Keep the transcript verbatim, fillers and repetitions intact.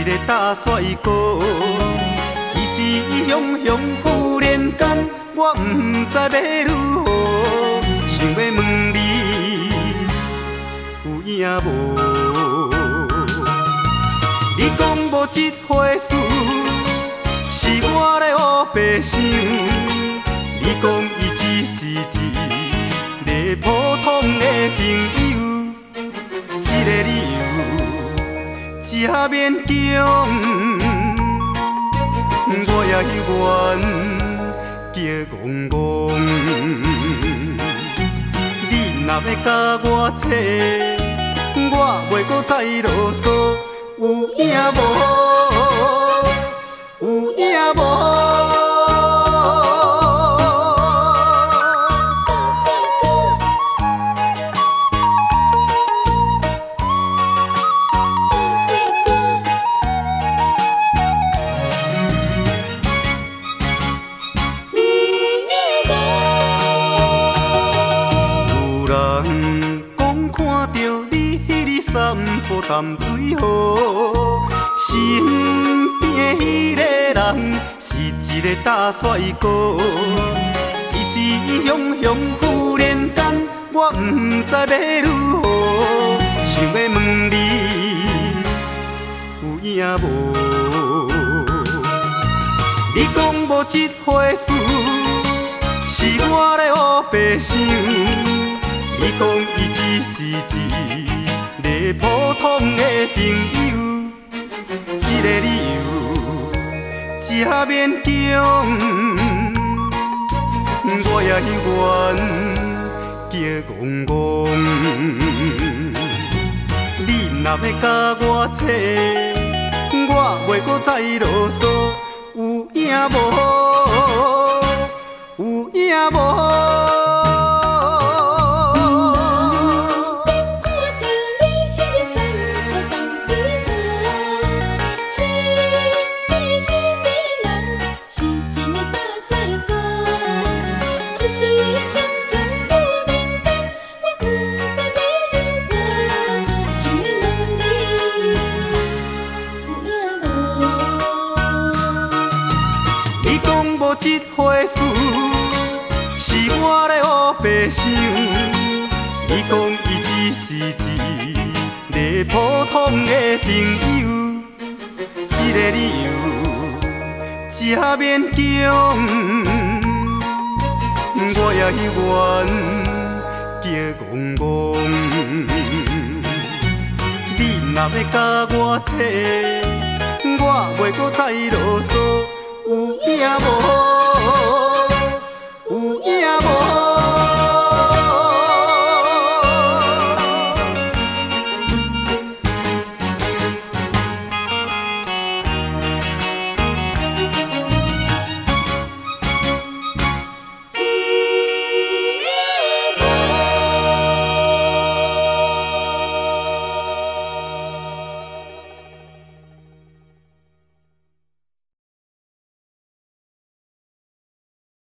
个大帅哥，只是雄雄忽然间，我不知要如何，想要问你有影无？你讲无这回事，是我咧黑白想。你讲伊只是一个普通的朋友，这个理由真勉强，我也愿叫戆戆。你若要甲我扯，我袂搁再啰嗦。有影无？有影无？散步淡水河，身边迄个人是一个大帅哥，只是雄雄忽然间，我不知要如何，想要问你有影无？你讲无这回事，是我咧黑白想。你讲伊只是一个普通的朋友，这个理由真勉强，我也愿叫戆戆。你若要甲我扯，我袂搁再啰嗦。有影无？有影无？这回事是我咧黑白想。你讲伊只是一个普通的朋友，这个理由真勉强，我也愿叫戆戆。你若要甲我扯，我袂搁再啰嗦。有影无？